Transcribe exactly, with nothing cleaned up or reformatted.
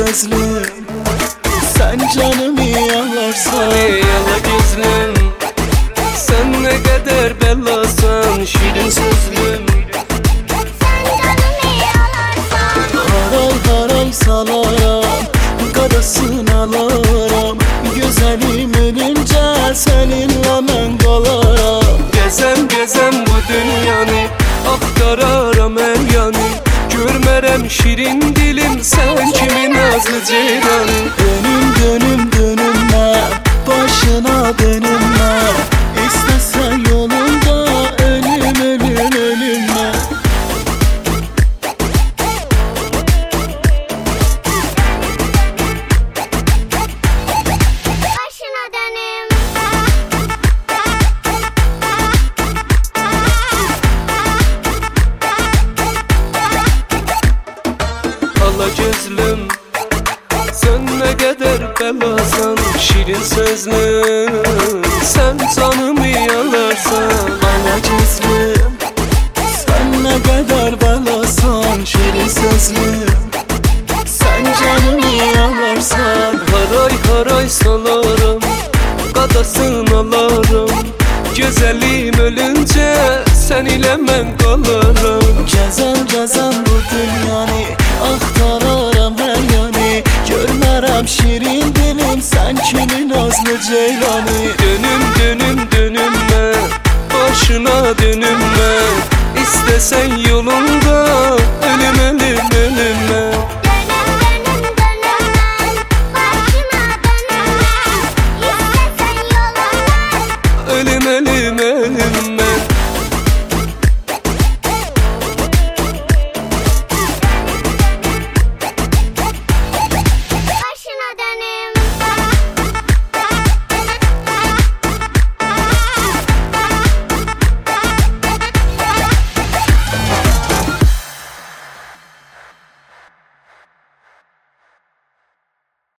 sözlüm. Sen canımı yalarsan yala gözlüm, sen ne kadar bellasan şirin sözlüm. haray haray salaram, qadasını alaram. Gözəlim ölüncə səninlə mən qalaram. Gezem gezem bu dünyanı, axtararam her yanı. Görmərəm şirin dilim, sen kimin nazlı ceylanı. Dönüm dönüm dönümlə, başına dönümlə. İstəsən yolunda ölüm ölüm ölümlə. Başına dönüm. Ala gözlüm, sen ne kadar belasan şirin sözlüm. Sen canımı yalarsan Ala gözlüm, sən nə qədər bəlasan şirin sözlüm. Sən canımı yalarsan. haray haray salaram, qadasını alaram. Gözəlim ölüncə sen ilə mən qalaram. Gəzəm gəzəm bu dünyanı, axtararam hər yanı. Görmərəm şirin dilim, sən kimi nazlı ceylanı. Dönüm dönüm dönümme, başına dönümme. İstesen yolunda